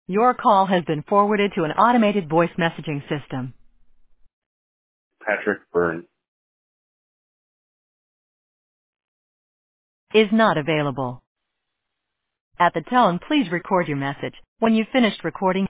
Your call has been forwarded to an automated voice messaging system. Patrick Byrne. Is not available. At the tone, please record your message. When you've finished recording,